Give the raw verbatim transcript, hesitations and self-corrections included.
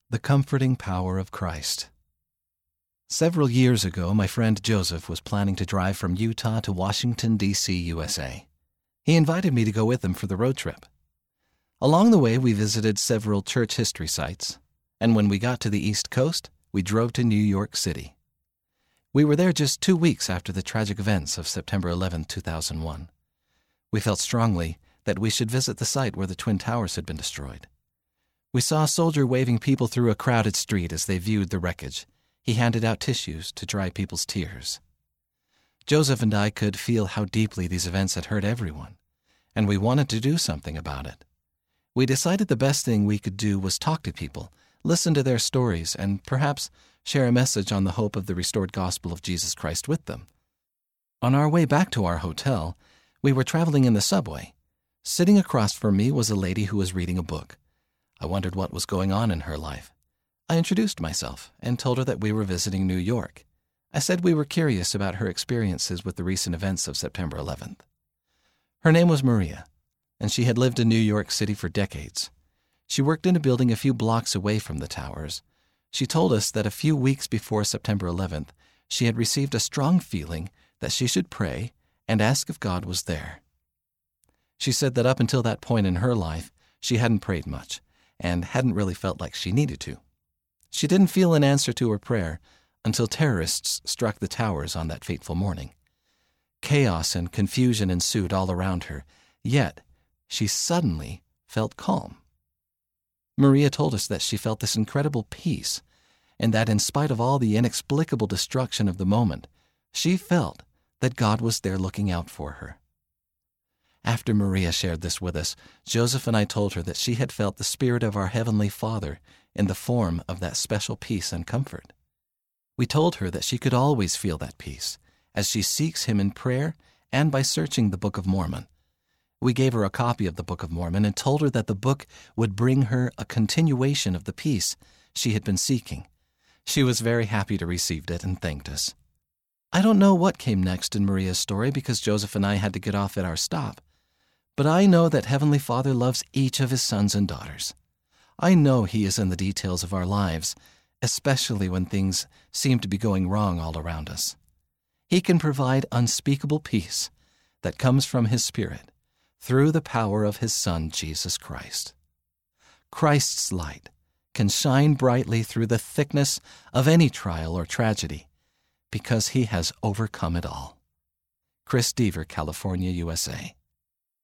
The comforting power of Christ. Several years ago, my friend Joseph was planning to drive from Utah to Washington, D C, U S A. He invited me to go with him for the road trip. Along the way, we visited several church history sites, and when we got to the East Coast, we drove to New York City. We were there just two weeks after the tragic events of September eleventh, two thousand one. We felt strongly that we should visit the site where the Twin Towers had been destroyed. We saw a soldier waving people through a crowded street as they viewed the wreckage. He handed out tissues to dry people's tears. Joseph and I could feel how deeply these events had hurt everyone, and we wanted to do something about it. We decided the best thing we could do was talk to people, listen to their stories, and perhaps share a message on the hope of the restored gospel of Jesus Christ with them. On our way back to our hotel, we were traveling in the subway. Sitting across from me was a lady who was reading a book. I wondered what was going on in her life. I introduced myself and told her that we were visiting New York. I said we were curious about her experiences with the recent events of September eleventh. Her name was Maria, and she had lived in New York City for decades. She worked in a building a few blocks away from the towers. She told us that a few weeks before September eleventh, she had received a strong feeling that she should pray and ask if God was there. She said that up until that point in her life, she hadn't prayed much and hadn't really felt like she needed to. She didn't feel an answer to her prayer until terrorists struck the towers on that fateful morning. Chaos and confusion ensued all around her, yet she suddenly felt calm. Maria told us that she felt this incredible peace, and that in spite of all the inexplicable destruction of the moment, she felt that God was there looking out for her. After Maria shared this with us, Joseph and I told her that she had felt the Spirit of our Heavenly Father in the form of that special peace and comfort. We told her that she could always feel that peace as she seeks Him in prayer and by searching the Book of Mormon. We gave her a copy of the Book of Mormon and told her that the book would bring her a continuation of the peace she had been seeking. She was very happy to receive it and thanked us. I don't know what came next in Maria's story because Joseph and I had to get off at our stop. But I know that Heavenly Father loves each of His sons and daughters. I know He is in the details of our lives, especially when things seem to be going wrong all around us. He can provide unspeakable peace that comes from His Spirit through the power of His Son, Jesus Christ. Christ's light can shine brightly through the thickness of any trial or tragedy because He has overcome it all. Chris Deaver, California, U S A.